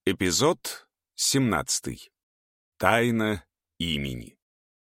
Эпизод 17. Тайна имени.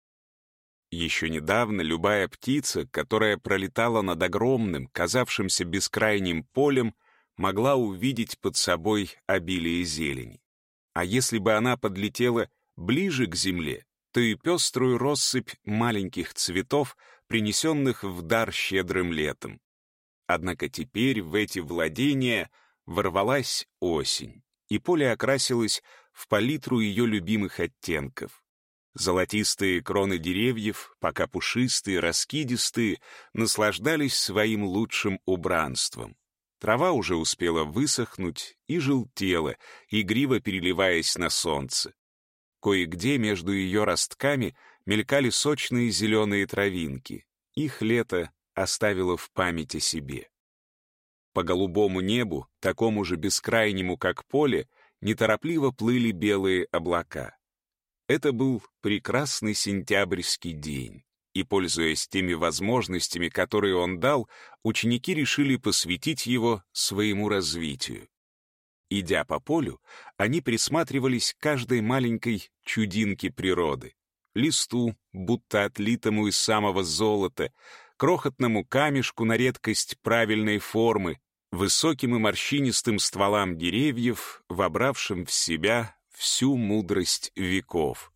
Еще недавно любая птица, которая пролетала над огромным, казавшимся бескрайним полем, могла увидеть под собой обилие зелени. А если бы она подлетела ближе к земле, то и пеструю россыпь маленьких цветов, принесенных в дар щедрым летом. Однако теперь в эти владения ворвалась осень, и поле окрасилось в палитру ее любимых оттенков. Золотистые кроны деревьев, пока пушистые, раскидистые, наслаждались своим лучшим убранством. Трава уже успела высохнуть и желтела, игриво переливаясь на солнце. Кое-где между ее ростками мелькали сочные зеленые травинки. Их лето оставило в память о себе. По голубому небу, такому же бескрайнему, как поле, неторопливо плыли белые облака. Это был прекрасный сентябрьский день, и, пользуясь теми возможностями, которые он дал, ученики решили посвятить его своему развитию. Идя по полю, они присматривались к каждой маленькой чудинке природы, листу, будто отлитому из самого золота, крохотному камешку на редкость правильной формы, высоким и морщинистым стволам деревьев, вобравшим в себя всю мудрость веков.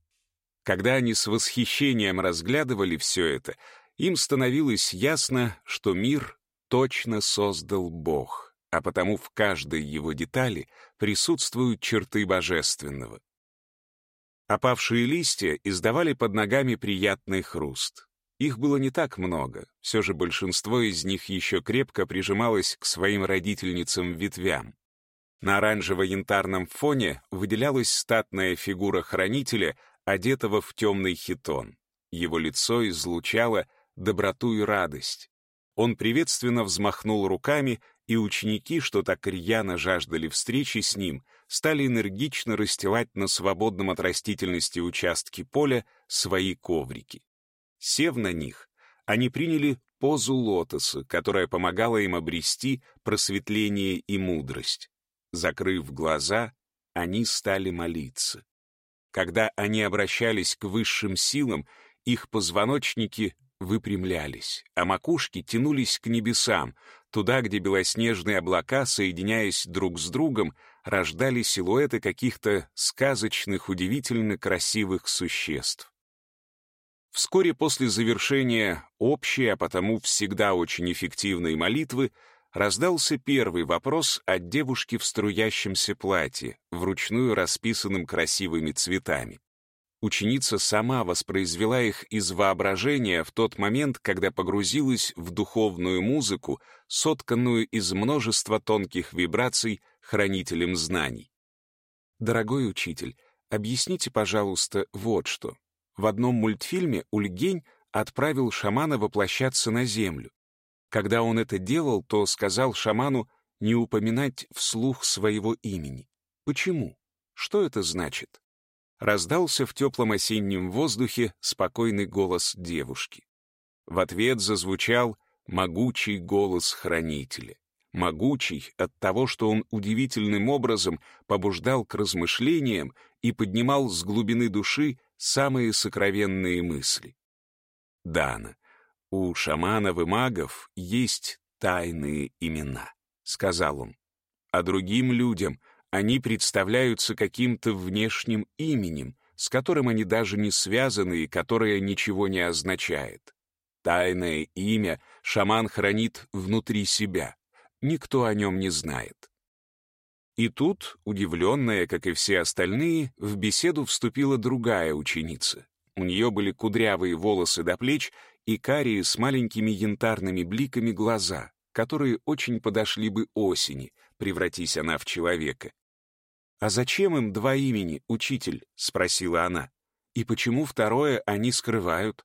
Когда они с восхищением разглядывали все это, им становилось ясно, что мир точно создал Бог, а потому в каждой его детали присутствуют черты божественного. Опавшие листья издавали под ногами приятный хруст. Их было не так много, все же большинство из них еще крепко прижималось к своим родительницам-ветвям. На оранжево-янтарном фоне выделялась статная фигура хранителя, одетого в темный хитон. Его лицо излучало доброту и радость. Он приветственно взмахнул руками, и ученики, что так рьяно жаждали встречи с ним, стали энергично расстилать на свободном от растительности участке поля свои коврики. Сев на них, они приняли позу лотоса, которая помогала им обрести просветление и мудрость. Закрыв глаза, они стали молиться. Когда они обращались к высшим силам, их позвоночники выпрямлялись, а макушки тянулись к небесам, туда, где белоснежные облака, соединяясь друг с другом, рождали силуэты каких-то сказочных, удивительно красивых существ. Вскоре после завершения общей, а потому всегда очень эффективной молитвы, раздался первый вопрос от девушки в струящемся платье, вручную расписанном красивыми цветами. Ученица сама воспроизвела их из воображения в тот момент, когда погрузилась в духовную музыку, сотканную из множества тонких вибраций хранителем знаний. «Дорогой учитель, объясните, пожалуйста, вот что. В одном мультфильме Ульгень отправил шамана воплощаться на землю. Когда он это делал, то сказал шаману не упоминать вслух своего имени. Почему? Что это значит?» Раздался в теплом осеннем воздухе спокойный голос девушки. В ответ зазвучал могучий голос хранителя. Могучий от того, что он удивительным образом побуждал к размышлениям и поднимал с глубины души самые сокровенные мысли. «Дана, у шаманов и магов есть тайные имена», — сказал он. «А другим людям они представляются каким-то внешним именем, с которым они даже не связаны и которое ничего не означает. Тайное имя шаман хранит внутри себя. Никто о нем не знает». И тут, удивленная, как и все остальные, в беседу вступила другая ученица. У нее были кудрявые волосы до плеч и карие с маленькими янтарными бликами глаза, которые очень подошли бы осени, превратись она в человека. «А зачем им два имени, учитель?» — спросила она. «И почему второе они скрывают?»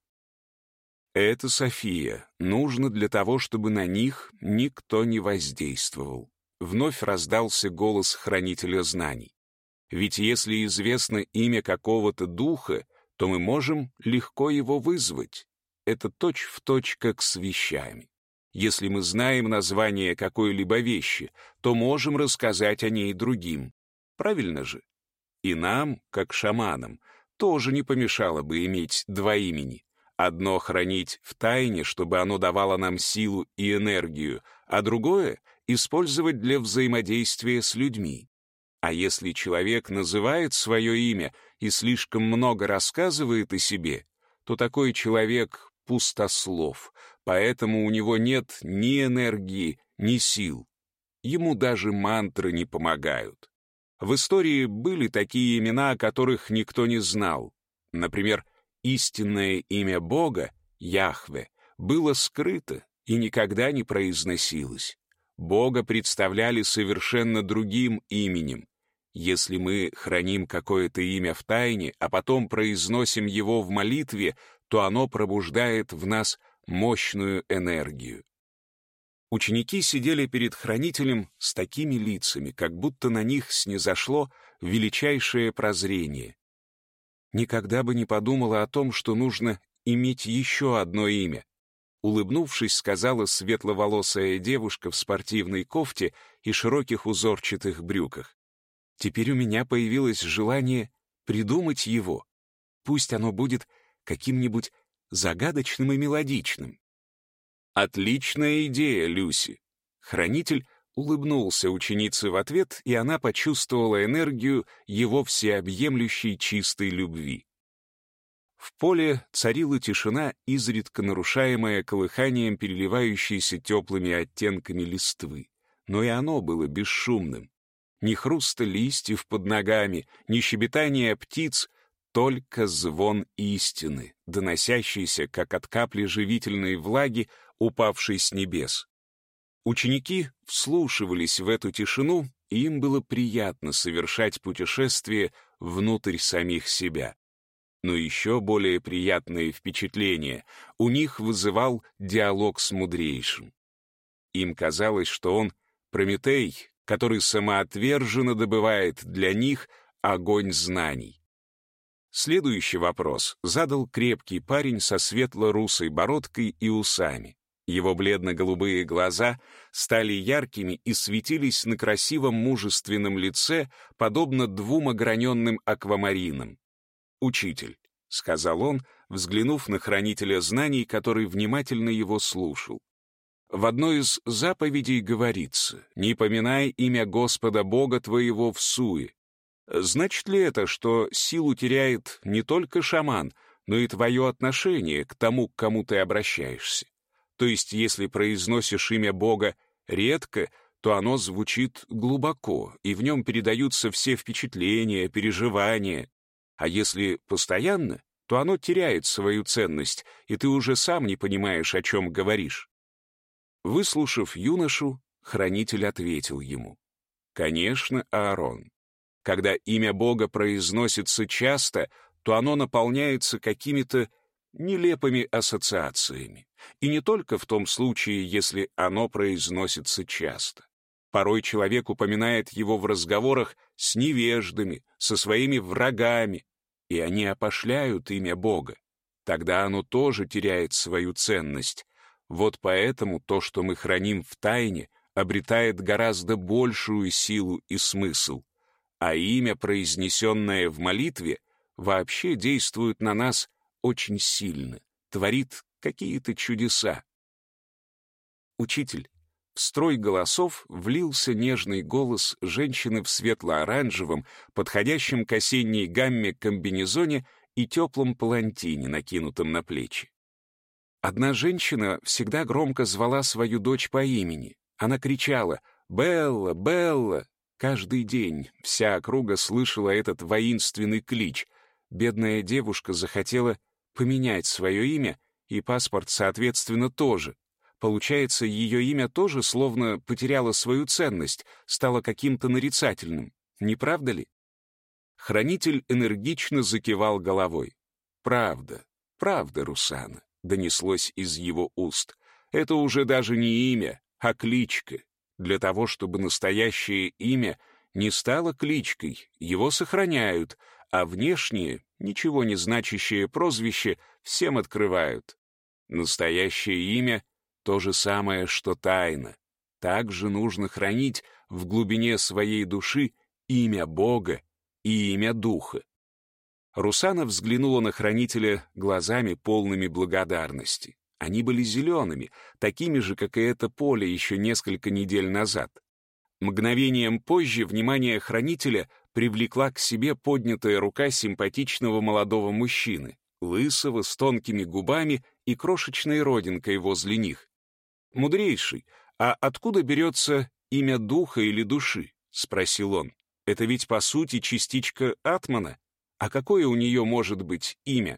«Это, София, нужно для того, чтобы на них никто не воздействовал». Вновь раздался голос хранителя знаний. «Ведь если известно имя какого-то духа, то мы можем легко его вызвать. Это точь-в-точь как с вещами. Если мы знаем название какой-либо вещи, то можем рассказать о ней другим. Правильно же? И нам, как шаманам, тоже не помешало бы иметь два имени. Одно хранить в тайне, чтобы оно давало нам силу и энергию, а другое — использовать для взаимодействия с людьми. А если человек называет свое имя и слишком много рассказывает о себе, то такой человек пустослов, поэтому у него нет ни энергии, ни сил. Ему даже мантры не помогают. В истории были такие имена, о которых никто не знал. Например, истинное имя Бога, Яхве, было скрыто и никогда не произносилось. Бога представляли совершенно другим именем. Если мы храним какое-то имя в тайне, а потом произносим его в молитве, то оно пробуждает в нас мощную энергию. Ученики сидели перед хранителем с такими лицами, как будто на них снизошло величайшее прозрение. Никогда бы не подумала о том, что нужно иметь еще одно имя. Улыбнувшись, сказала светловолосая девушка в спортивной кофте и широких узорчатых брюках. Теперь у меня появилось желание придумать его. Пусть оно будет каким-нибудь загадочным и мелодичным. Отличная идея, Люси. Хранитель улыбнулся ученице в ответ, и она почувствовала энергию его всеобъемлющей чистой любви. В поле царила тишина, изредка нарушаемая колыханием переливающейся теплыми оттенками листвы. Но и оно было бесшумным. Ни хруста листьев под ногами, ни щебетания птиц, только звон истины, доносящийся, как от капли живительной влаги, упавшей с небес. Ученики вслушивались в эту тишину, и им было приятно совершать путешествие внутрь самих себя. Но еще более приятное впечатление у них вызывал диалог с мудрейшим. Им казалось, что он Прометей, который самоотверженно добывает для них огонь знаний. Следующий вопрос задал крепкий парень со светло-русой бородкой и усами. Его бледно-голубые глаза стали яркими и светились на красивом мужественном лице, подобно двум ограненным аквамаринам. «Учитель», — сказал он, взглянув на хранителя знаний, который внимательно его слушал. «В одной из заповедей говорится: «Не поминай имя Господа Бога твоего всуе». Значит ли это, что силу теряет не только шаман, но и твое отношение к тому, к кому ты обращаешься? То есть, если произносишь имя Бога редко, то оно звучит глубоко, и в нем передаются все впечатления, переживания. А если постоянно, то оно теряет свою ценность, и ты уже сам не понимаешь, о чем говоришь. Выслушав юношу, хранитель ответил ему: «Конечно, Аарон. Когда имя Бога произносится часто, то оно наполняется какими-то нелепыми ассоциациями. И не только в том случае, если оно произносится часто. Порой человек упоминает его в разговорах с невеждами, со своими врагами, и они опошляют имя Бога. Тогда оно тоже теряет свою ценность. Вот поэтому то, что мы храним в тайне, обретает гораздо большую силу и смысл. А имя, произнесенное в молитве, вообще действует на нас очень сильно, творит какие-то чудеса. Учитель, в строй голосов влился нежный голос женщины в светло-оранжевом, подходящем к осенней гамме комбинезоне и теплом палантине, накинутом на плечи. Одна женщина всегда громко звала свою дочь по имени. Она кричала «Белла! Белла!». Каждый день вся округа слышала этот воинственный клич. Бедная девушка захотела поменять свое имя, и паспорт, соответственно, тоже. Получается, ее имя тоже словно потеряло свою ценность, стало каким-то нарицательным. Не правда ли? Хранитель энергично закивал головой. «Правда, правда, Русана», — донеслось из его уст. «Это уже даже не имя, а кличка. Для того, чтобы настоящее имя не стало кличкой, его сохраняют, а внешнее, ничего не значащее прозвище всем открывают. Настоящее имя — то же самое, что тайна. Также нужно хранить в глубине своей души имя Бога и имя Духа. Русана взглянула на хранителя глазами, полными благодарности. Они были зелеными, такими же, как и это поле еще несколько недель назад. Мгновением позже внимание хранителя привлекла к себе поднятая рука симпатичного молодого мужчины, лысого, с тонкими губами и крошечной родинкой возле них. «Мудрейший, а откуда берется имя духа или души?» — спросил он. «Это ведь, по сути, частичка атмана. А какое у нее может быть имя?»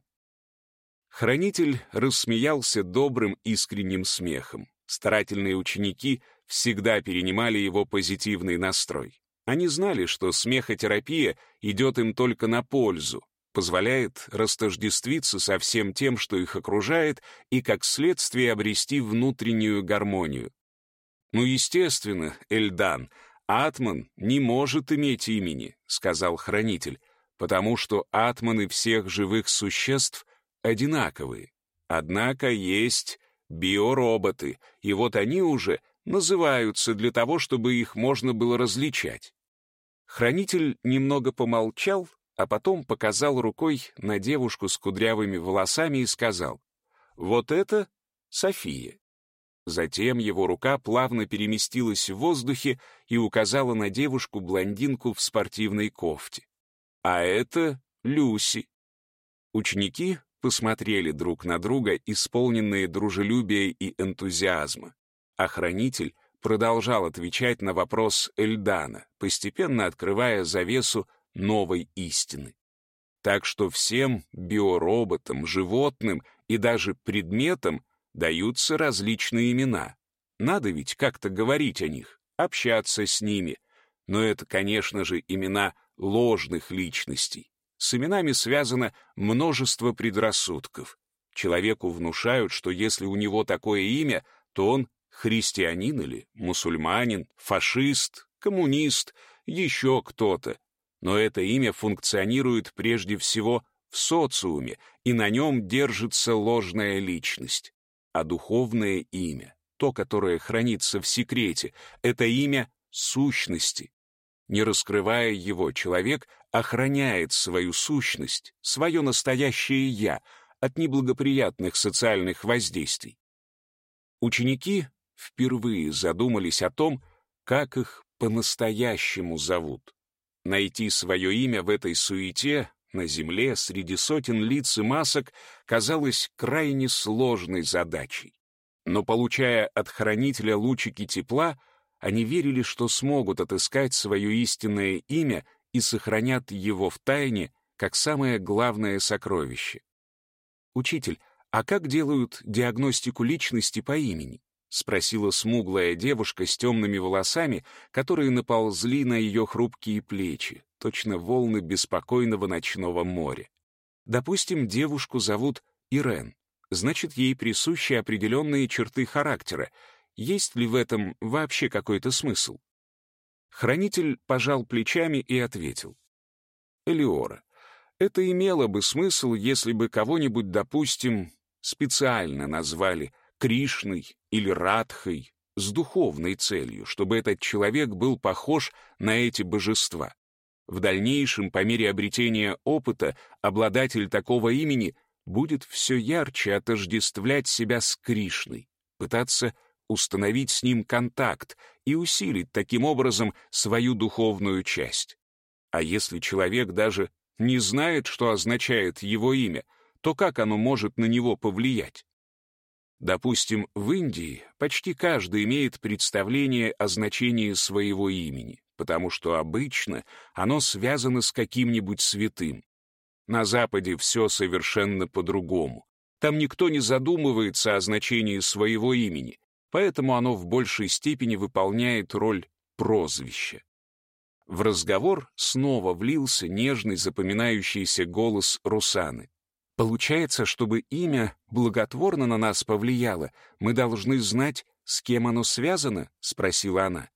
Хранитель рассмеялся добрым искренним смехом. Старательные ученики всегда перенимали его позитивный настрой. Они знали, что смехотерапия идет им только на пользу, позволяет растождествиться со всем тем, что их окружает, и, как следствие, обрести внутреннюю гармонию. «Ну, естественно, Эльдан, атман не может иметь имени», — сказал хранитель, «потому что атманы всех живых существ одинаковые. Однако есть биороботы, и вот они уже называются для того, чтобы их можно было различать». Хранитель немного помолчал, а потом показал рукой на девушку с кудрявыми волосами и сказал: «Вот это София». Затем его рука плавно переместилась в воздухе и указала на девушку-блондинку в спортивной кофте. «А это Люси». Ученики посмотрели друг на друга, исполненные дружелюбия и энтузиазма, а хранитель продолжал отвечать на вопрос Эльдана, постепенно открывая завесу новой истины. Так что всем биороботам, животным и даже предметам даются различные имена. Надо ведь как-то говорить о них, общаться с ними. Но это, конечно же, имена ложных личностей. С именами связано множество предрассудков. Человеку внушают, что если у него такое имя, то он христианин или мусульманин, фашист, коммунист, еще кто-то. Но это имя функционирует прежде всего в социуме, и на нем держится ложная личность. А духовное имя, то, которое хранится в секрете, это имя сущности. Не раскрывая его, человек охраняет свою сущность, свое настоящее «я» от неблагоприятных социальных воздействий. Ученики впервые задумались о том, как их по-настоящему зовут. Найти свое имя в этой суете на земле среди сотен лиц и масок казалось крайне сложной задачей. Но, получая от хранителя лучики тепла, они верили, что смогут отыскать свое истинное имя и сохранят его в тайне, как самое главное сокровище. «Учитель, а как делают диагностику личности по имени?» — спросила смуглая девушка с темными волосами, которые наползли на ее хрупкие плечи, точно волны беспокойного ночного моря. Допустим, девушку зовут Ирен. Значит, ей присущи определенные черты характера. Есть ли в этом вообще какой-то смысл? Хранитель пожал плечами и ответил: «Элиора, это имело бы смысл, если бы кого-нибудь, допустим, специально назвали Кришной или Радхой с духовной целью, чтобы этот человек был похож на эти божества. В дальнейшем, по мере обретения опыта, обладатель такого имени будет все ярче отождествлять себя с Кришной, пытаться установить с ним контакт и усилить таким образом свою духовную часть. А если человек даже не знает, что означает его имя, то как оно может на него повлиять? Допустим, в Индии почти каждый имеет представление о значении своего имени, потому что обычно оно связано с каким-нибудь святым. На Западе все совершенно по-другому. Там никто не задумывается о значении своего имени, поэтому оно в большей степени выполняет роль прозвища. В разговор снова влился нежный запоминающийся голос Русаны. «Получается, чтобы имя благотворно на нас повлияло, мы должны знать, с кем оно связано?» — спросила она.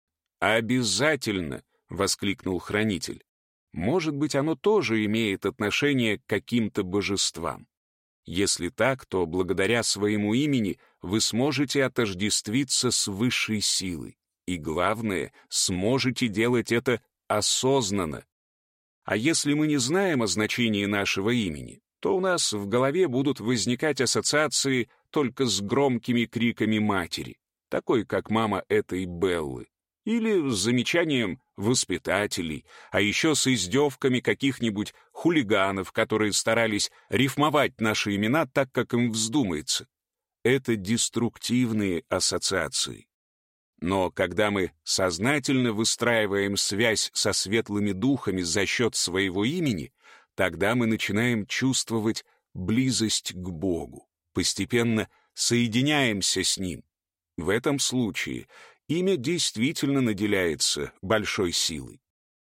«Обязательно!» — воскликнул хранитель. «Может быть, оно тоже имеет отношение к каким-то божествам. Если так, то благодаря своему имени вы сможете отождествиться с высшей силой. И главное, сможете делать это осознанно. А если мы не знаем о значении нашего имени, то у нас в голове будут возникать ассоциации только с громкими криками матери, такой, как мама этой Беллы, или с замечанием воспитателей, а еще с издевками каких-нибудь хулиганов, которые старались рифмовать наши имена так, как им вздумается. Это деструктивные ассоциации. Но когда мы сознательно выстраиваем связь со светлыми духами за счет своего имени, тогда мы начинаем чувствовать близость к Богу, постепенно соединяемся с Ним. В этом случае имя действительно наделяется большой силой.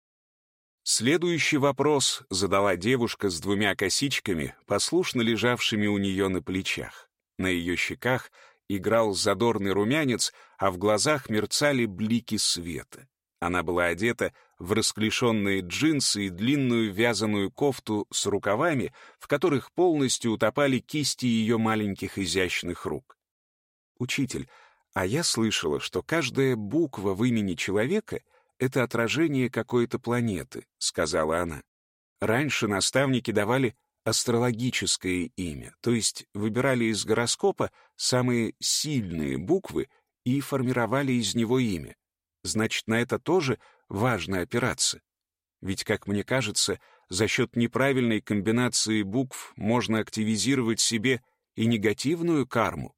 Следующий вопрос задала девушка с 2 косичками, послушно лежавшими у нее на плечах. На ее щеках играл задорный румянец, а в глазах мерцали блики света. Она была одета в расклешенные джинсы и длинную вязаную кофту с рукавами, в которых полностью утопали кисти ее маленьких изящных рук. «Учитель, а я слышала, что каждая буква в имени человека — это отражение какой-то планеты», — сказала она. «Раньше наставники давали астрологическое имя, то есть выбирали из гороскопа самые сильные буквы и формировали из него имя. Значит, на это тоже важно опираться. Ведь, как мне кажется, за счет неправильной комбинации букв можно активизировать себе и негативную карму».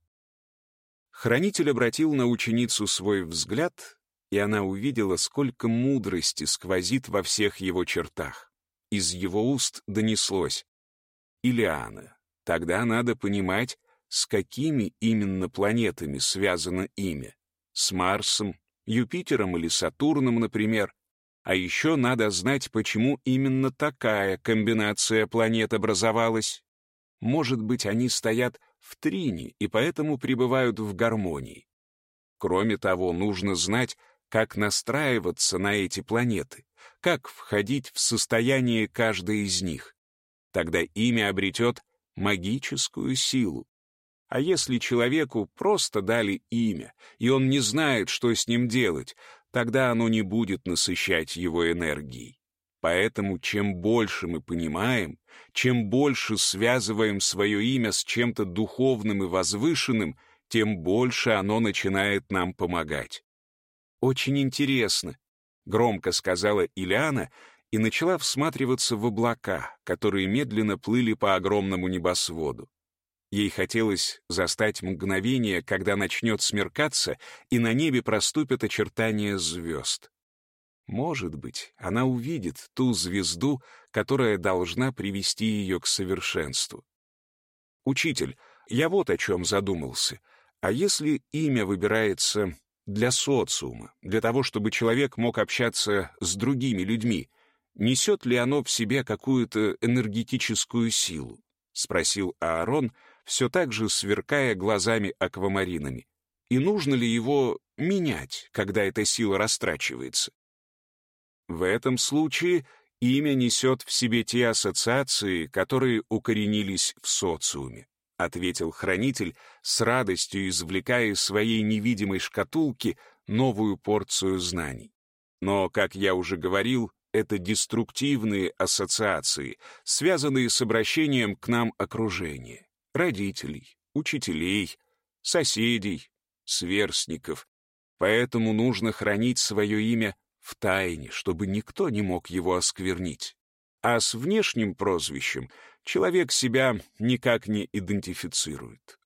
Хранитель обратил на ученицу свой взгляд, и она увидела, сколько мудрости сквозит во всех его чертах. Из его уст донеслось: «Илиана, тогда надо понимать, с какими именно планетами связано имя. С Марсом, Юпитером или Сатурном, например. А еще надо знать, почему именно такая комбинация планет образовалась. Может быть, они стоят в трине и поэтому пребывают в гармонии. Кроме того, нужно знать, как настраиваться на эти планеты, как входить в состояние каждой из них. Тогда имя обретет магическую силу. А если человеку просто дали имя, и он не знает, что с ним делать, тогда оно не будет насыщать его энергией. Поэтому чем больше мы понимаем, чем больше связываем свое имя с чем-то духовным и возвышенным, тем больше оно начинает нам помогать. «Очень интересно», — громко сказала Илиана и начала всматриваться в облака, которые медленно плыли по огромному небосводу. Ей хотелось застать мгновение, когда начнет смеркаться, и на небе проступят очертания звезд. Может быть, она увидит ту звезду, которая должна привести ее к совершенству. «Учитель, я вот о чем задумался. А если имя выбирается для социума, для того, чтобы человек мог общаться с другими людьми, несет ли оно в себе какую-то энергетическую силу?» — спросил Аарон, все так же сверкая глазами аквамаринами. «И нужно ли его менять, когда эта сила растрачивается?» «В этом случае имя несет в себе те ассоциации, которые укоренились в социуме», — ответил хранитель, с радостью извлекая из своей невидимой шкатулки новую порцию знаний. «Но, как я уже говорил, это деструктивные ассоциации, связанные с обращением к нам окружения, родителей, учителей, соседей, сверстников. Поэтому нужно хранить свое имя в тайне, чтобы никто не мог его осквернить. А с внешним прозвищем человек себя никак не идентифицирует.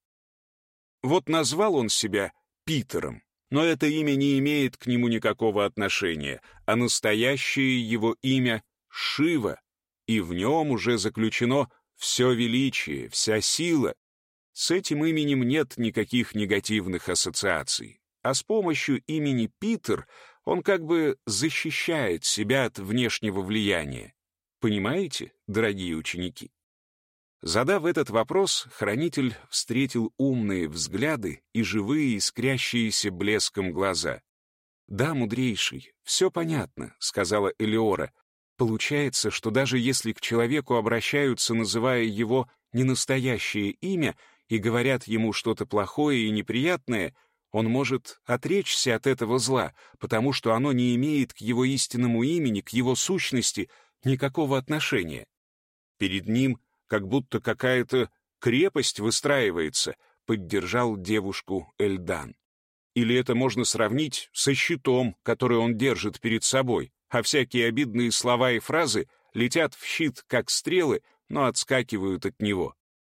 Вот назвал он себя Питером, но это имя не имеет к нему никакого отношения, а настоящее его имя — Шива, и в нем уже заключено все величие, вся сила. С этим именем нет никаких негативных ассоциаций, а с помощью имени Питер он как бы защищает себя от внешнего влияния. Понимаете, дорогие ученики? Задав этот вопрос, хранитель встретил умные взгляды и живые, искрящиеся блеском глаза. «Да, мудрейший, все понятно», — сказала Элеора. «Получается, что даже если к человеку обращаются, называя его ненастоящее имя, и говорят ему что-то плохое и неприятное, Он может отречься от этого зла, потому что оно не имеет к его истинному имени, к его сущности никакого отношения. Перед ним как будто какая-то крепость выстраивается, поддержал девушку Эльдан. Или это можно сравнить со щитом, который он держит перед собой, а всякие обидные слова и фразы летят в щит, как стрелы, но отскакивают от него.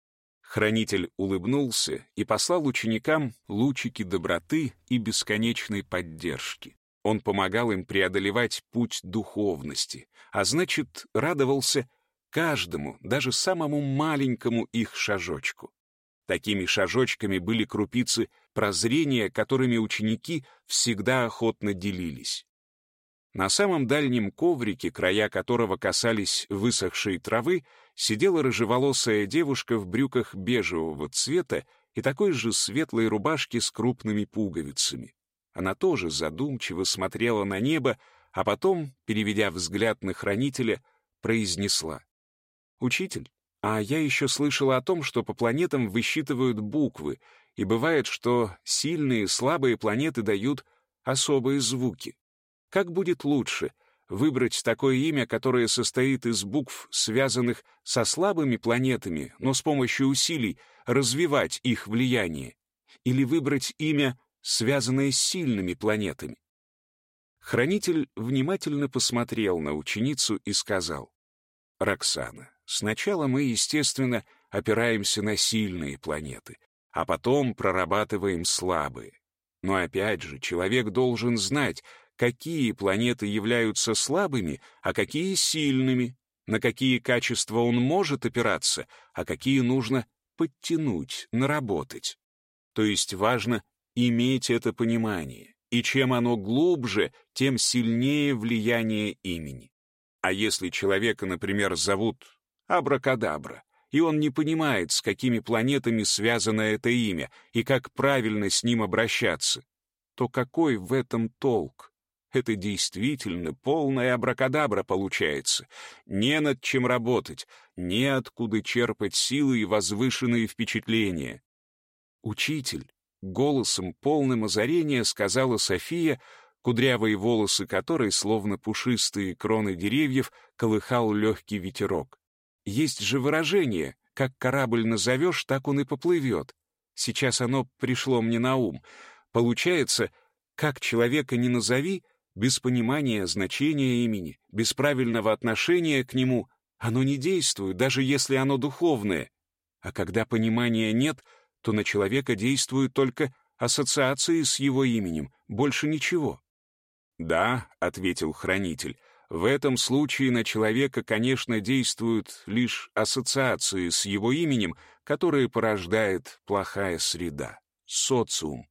Хранитель улыбнулся и послал ученикам лучики доброты и бесконечной поддержки. Он помогал им преодолевать путь духовности, а значит, радовался каждому, даже самому маленькому их шажочку. Такими шажочками были крупицы прозрения, которыми ученики всегда охотно делились. На самом дальнем коврике, края которого касались высохшей травы, сидела рыжеволосая девушка в брюках бежевого цвета и такой же светлой рубашке с крупными пуговицами. Она тоже задумчиво смотрела на небо, а потом, переведя взгляд на хранителя, произнесла: «Учитель, а я еще слышала о том, что по планетам высчитывают буквы, и бывает, что сильные и слабые планеты дают особые звуки. Как будет лучше, выбрать такое имя, которое состоит из букв, связанных со слабыми планетами, но с помощью усилий развивать их влияние, или выбрать имя, связанное с сильными планетами?» Хранитель внимательно посмотрел на ученицу и сказал: «Роксана, сначала мы, естественно, опираемся на сильные планеты, а потом прорабатываем слабые. Но опять же, человек должен знать, какие планеты являются слабыми, а какие сильными, на какие качества он может опираться, а какие нужно подтянуть, наработать. То есть важно иметь это понимание, и чем оно глубже, тем сильнее влияние имени. А если человека, например, зовут Абракадабра, и он не понимает, с какими планетами связано это имя и как правильно с ним обращаться, то какой в этом толк? Это действительно полная абракадабра получается. Не над чем работать, неоткуда черпать силы и возвышенные впечатления. «Учитель», — голосом полным озарения сказала София, кудрявые волосы которой, словно пушистые кроны деревьев, колыхал легкий ветерок. «Есть же выражение: как корабль назовешь, так он и поплывет. Сейчас оно пришло мне на ум. Получается, как человека не назови, без понимания значения имени, без правильного отношения к нему, оно не действует, даже если оно духовное. А когда понимания нет, то на человека действуют только ассоциации с его именем, больше ничего». «Да», — ответил хранитель, — «в этом случае на человека, конечно, действуют лишь ассоциации с его именем, которые порождает плохая среда, социум.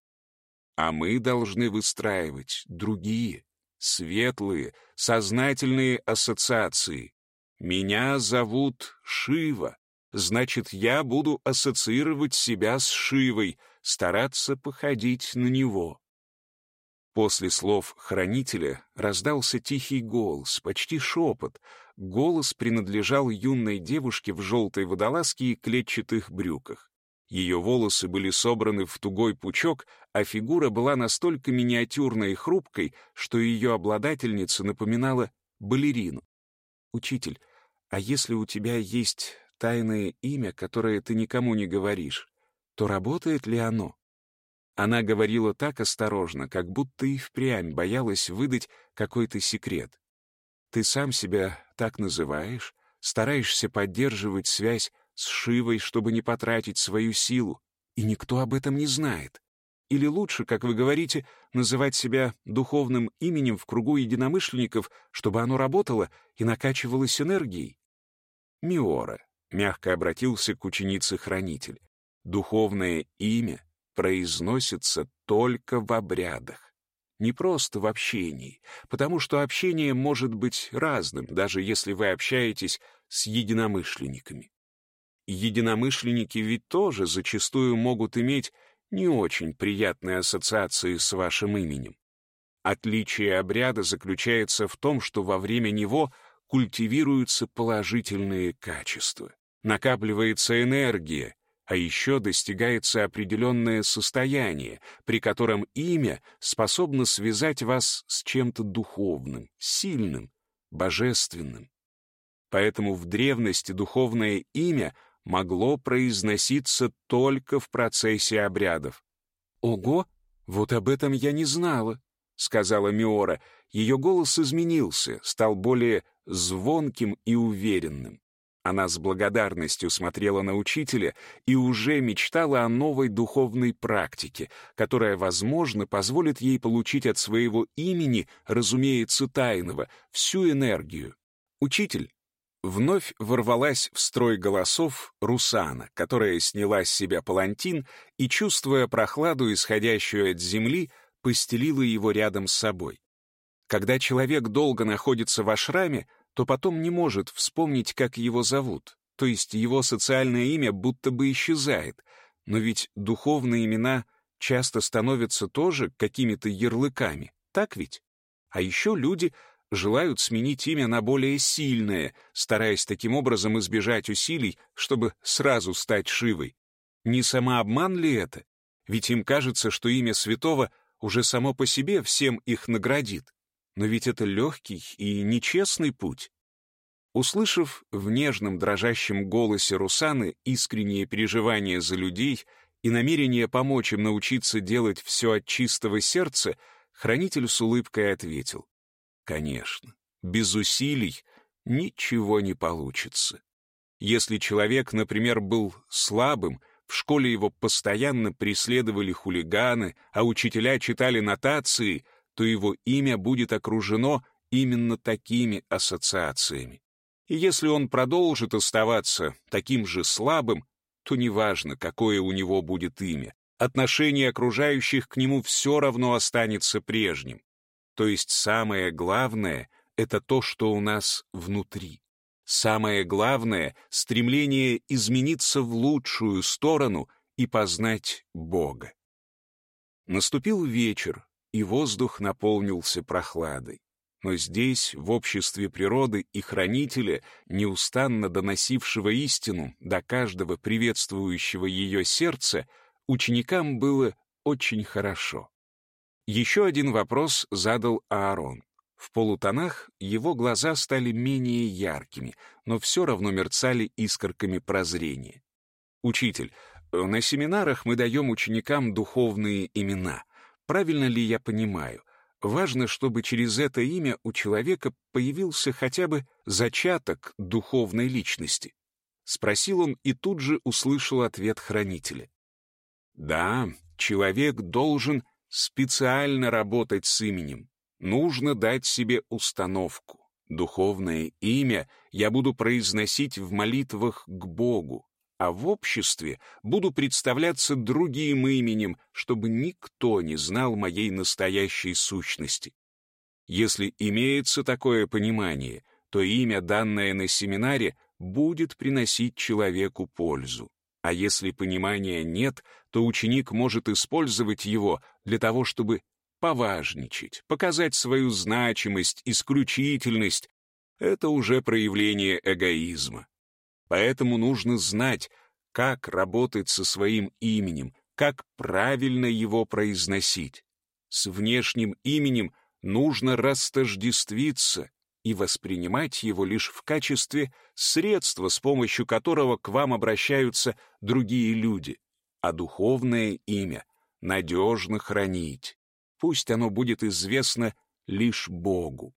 А мы должны выстраивать другие, светлые, сознательные ассоциации. Меня зовут Шива, значит, я буду ассоциировать себя с Шивой, стараться походить на него». После слов хранителя раздался тихий голос, почти шепот. Голос принадлежал юной девушке в желтой водолазке и клетчатых брюках. Ее волосы были собраны в тугой пучок, а фигура была настолько миниатюрной и хрупкой, что ее обладательница напоминала балерину. «Учитель, а если у тебя есть тайное имя, которое ты никому не говоришь, то работает ли оно?» Она говорила так осторожно, как будто и впрямь боялась выдать какой-то секрет. «Ты сам себя так называешь, стараешься поддерживать связь с Шивой, чтобы не потратить свою силу, и никто об этом не знает. Или лучше, как вы говорите, называть себя духовным именем в кругу единомышленников, чтобы оно работало и накачивалось энергией?» «Миора», — мягко обратился к ученице хранитель, — «духовное имя произносится только в обрядах, не просто в общении, потому что общение может быть разным, даже если вы общаетесь с единомышленниками. Единомышленники ведь тоже зачастую могут иметь не очень приятные ассоциации с вашим именем. Отличие обряда заключается в том, что во время него культивируются положительные качества, накапливается энергия, А еще достигается определенное состояние, при котором имя способно связать вас с чем-то духовным, сильным, божественным. Поэтому в древности духовное имя могло произноситься только в процессе обрядов. «Ого, вот об этом я не знала», — сказала Миора. Ее голос изменился, стал более звонким и уверенным. Она с благодарностью смотрела на учителя и уже мечтала о новой духовной практике, которая, возможно, позволит ей получить от своего имени, разумеется, тайного, всю энергию. «Учитель!» Вновь ворвалась в строй голосов Русана, которая сняла с себя палантин и, чувствуя прохладу, исходящую от земли, постелила его рядом с собой. Когда человек долго находится в ашраме, то потом не может вспомнить, как его зовут, то есть его социальное имя будто бы исчезает, но ведь духовные имена часто становятся тоже какими-то ярлыками, так ведь? А еще люди желают сменить имя на более сильное, стараясь таким образом избежать усилий, чтобы сразу стать Шивой. Не самообман ли это? Ведь им кажется, что имя святого уже само по себе всем их наградит. Но ведь это легкий и нечестный путь. Услышав в нежном дрожащем голосе Русаны искреннее переживание за людей и намерение помочь им научиться делать все от чистого сердца, хранитель с улыбкой ответил: «Конечно, без усилий ничего не получится. Если человек, например, был слабым, в школе его постоянно преследовали хулиганы, а учителя читали нотации, то его имя будет окружено именно такими ассоциациями. И если он продолжит оставаться таким же слабым, то неважно, какое у него будет имя, отношение окружающих к нему все равно останется прежним. То есть самое главное — это то, что у нас внутри. Самое главное — стремление измениться в лучшую сторону и познать Бога. Наступил вечер, и воздух наполнился прохладой. Но здесь, в обществе природы и хранителя, неустанно доносившего истину до каждого приветствующего ее сердца, ученикам было очень хорошо. Еще один вопрос задал Аарон. В полутонах его глаза стали менее яркими, но все равно мерцали искорками прозрения. «Учитель, на семинарах мы даем ученикам духовные имена. Правильно ли я понимаю? Важно, чтобы через это имя у человека появился хотя бы зачаток духовной личности». Спросил он и тут же услышал ответ хранителя. «Да, человек должен специально работать с именем. Нужно дать себе установку. Духовное имя я буду произносить в молитвах к Богу, а в обществе буду представляться другим именем, чтобы никто не знал моей настоящей сущности. Если имеется такое понимание, то имя, данное на семинаре, будет приносить человеку пользу. А если понимания нет, то ученик может использовать его для того, чтобы поважничать, показать свою значимость, исключительность. Это уже проявление эгоизма. Поэтому нужно знать, как работать со своим именем, как правильно его произносить. С внешним именем нужно растождествиться и воспринимать его лишь в качестве средства, с помощью которого к вам обращаются другие люди, а духовное имя надежно хранить. Пусть оно будет известно лишь Богу.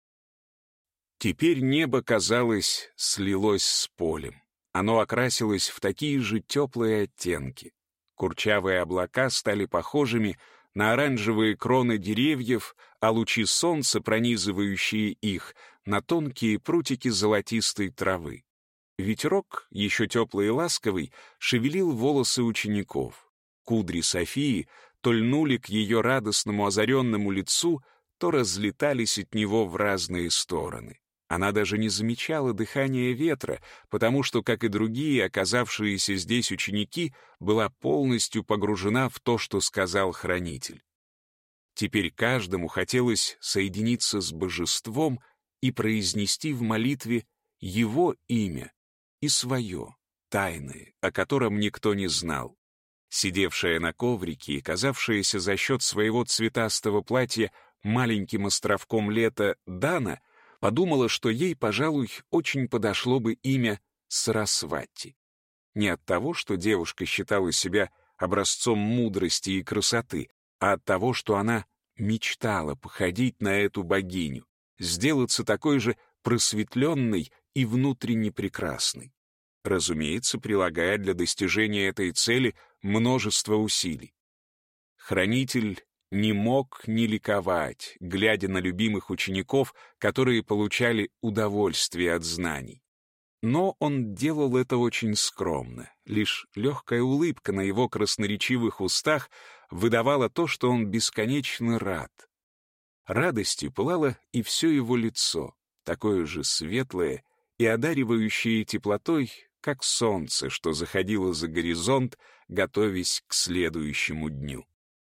Теперь небо, казалось, слилось с полем. Оно окрасилось в такие же теплые оттенки. Курчавые облака стали похожими на оранжевые кроны деревьев, а лучи солнца, пронизывающие их, на тонкие прутики золотистой травы. Ветерок, еще теплый и ласковый, шевелил волосы учеников. Кудри Софии то льнули к ее радостному озаренному лицу, то разлетались от него в разные стороны. Она даже не замечала дыхания ветра, потому что, как и другие оказавшиеся здесь ученики, была полностью погружена в то, что сказал хранитель. Теперь каждому хотелось соединиться с божеством и произнести в молитве его имя и свое, тайное, о котором никто не знал. Сидевшая на коврике и казавшаяся за счет своего цветастого платья маленьким островком лета Дана подумала, что ей, пожалуй, очень подошло бы имя Сарасвати. Не от того, что девушка считала себя образцом мудрости и красоты, а от того, что она мечтала походить на эту богиню, сделаться такой же просветленной и внутренне прекрасной. Разумеется, прилагая для достижения этой цели множество усилий. Хранитель не мог не ликовать, глядя на любимых учеников, которые получали удовольствие от знаний. Но он делал это очень скромно. Лишь легкая улыбка на его красноречивых устах выдавала то, что он бесконечно рад. Радостью пылало и все его лицо, такое же светлое и одаривающее теплотой, как солнце, что заходило за горизонт, готовясь к следующему дню.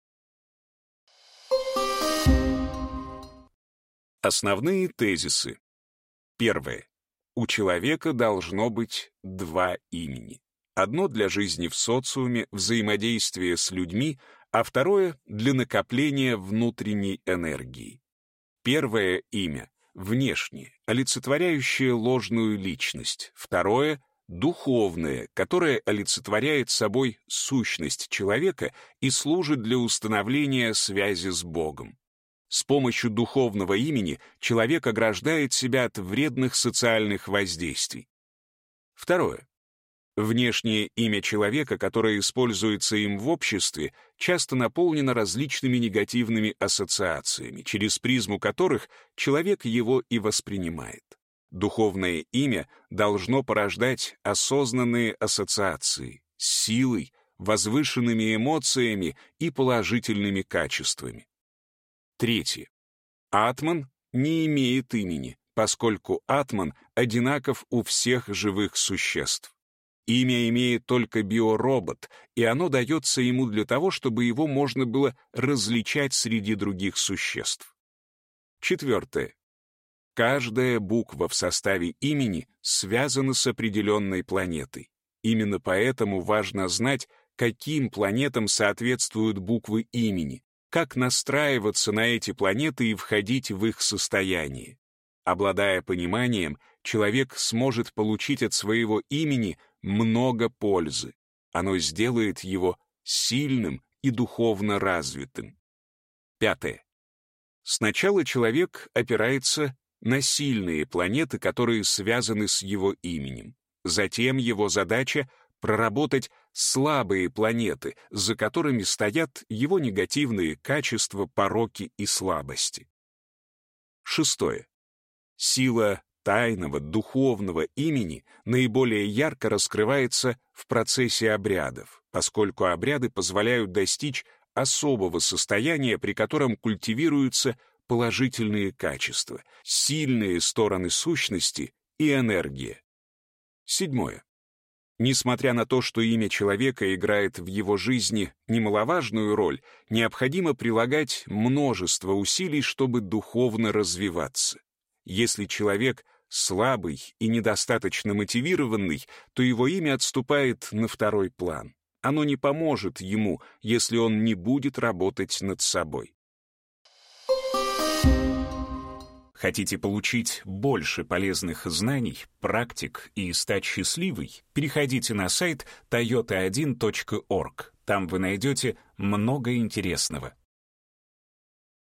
Основные тезисы. Первое. У человека должно быть два имени. Одно для жизни в социуме, взаимодействия с людьми, а второе для накопления внутренней энергии. Первое имя — внешнее, олицетворяющее ложную личность. Второе — духовное, которое олицетворяет собой сущность человека и служит для установления связи с Богом. С помощью духовного имени человек ограждает себя от вредных социальных воздействий. Второе. Внешнее имя человека, которое используется им в обществе, часто наполнено различными негативными ассоциациями, через призму которых человек его и воспринимает. Духовное имя должно порождать осознанные ассоциации с силой, возвышенными эмоциями и положительными качествами. Третье. Атман не имеет имени, поскольку атман одинаков у всех живых существ. Имя имеет только биоробот, и оно дается ему для того, чтобы его можно было различать среди других существ. Четвертое. Каждая буква в составе имени связана с определенной планетой. Именно поэтому важно знать, каким планетам соответствуют буквы имени, как настраиваться на эти планеты и входить в их состояние. Обладая пониманием, человек сможет получить от своего имени много пользы. Оно сделает его сильным и духовно развитым. Пятое. Сначала человек опирается на сильные планеты, которые связаны с его именем. Затем его задача — проработать слабые планеты, за которыми стоят его негативные качества, пороки и слабости. Шестое. Сила тайного, духовного имени наиболее ярко раскрывается в процессе обрядов, поскольку обряды позволяют достичь особого состояния, при котором культивируются положительные качества, сильные стороны сущности и энергия. Седьмое. Несмотря на то, что имя человека играет в его жизни немаловажную роль, необходимо прилагать множество усилий, чтобы духовно развиваться. Если человек слабый и недостаточно мотивированный, то его имя отступает на второй план. Оно не поможет ему, если он не будет работать над собой. Хотите получить больше полезных знаний, практик и стать счастливой? Переходите на сайт toyota1.org. Там вы найдете много интересного.